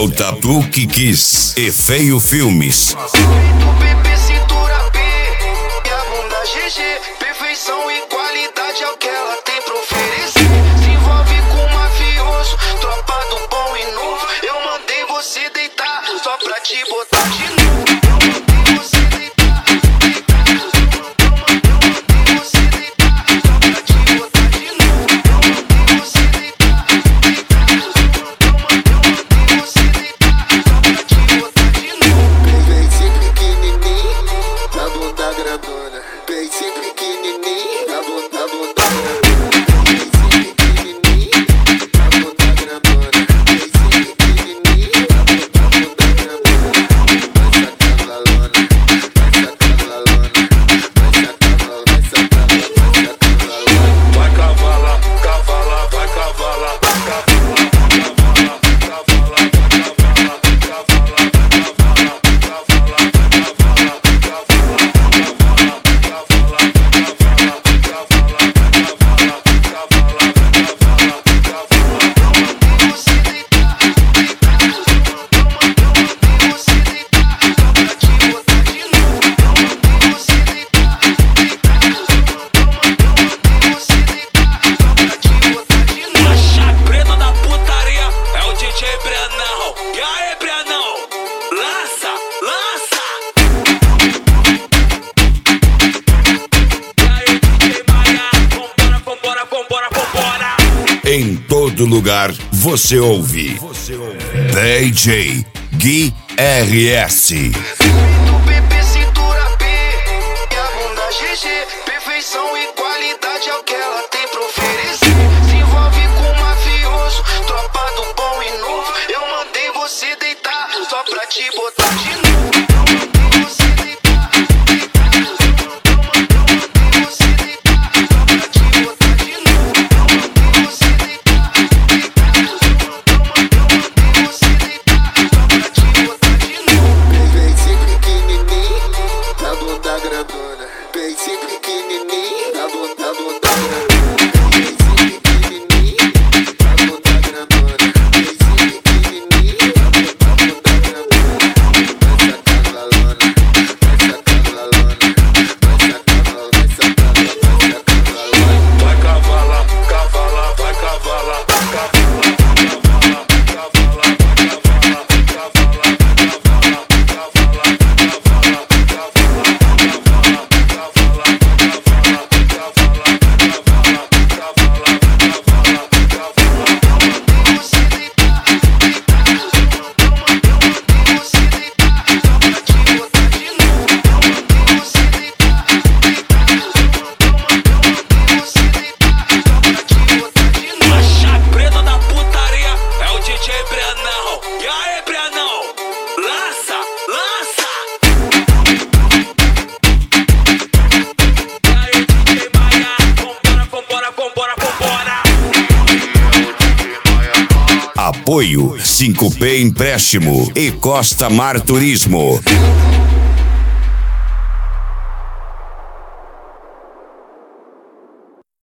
o Tatu que quis e Feio Filmes. PP, cintura P e a bunda GG. Perfeição e qualidade é o que ela tem pra oferecer. Se envolve com mafioso, tropa do bom e novo. Eu mandei você deitar só pra te botar de novo. Em todo lugar você ouve DJ Gui RS. PP, cintura P e a bunda GG. Perfeição e qualidade é o que ela tem pra oferecer. Se envolve com mafioso, tropa do bom e novo. Eu mandei você deitar só pra te botar de novo. Apoio 5P Empréstimo e Costa Mar Turismo.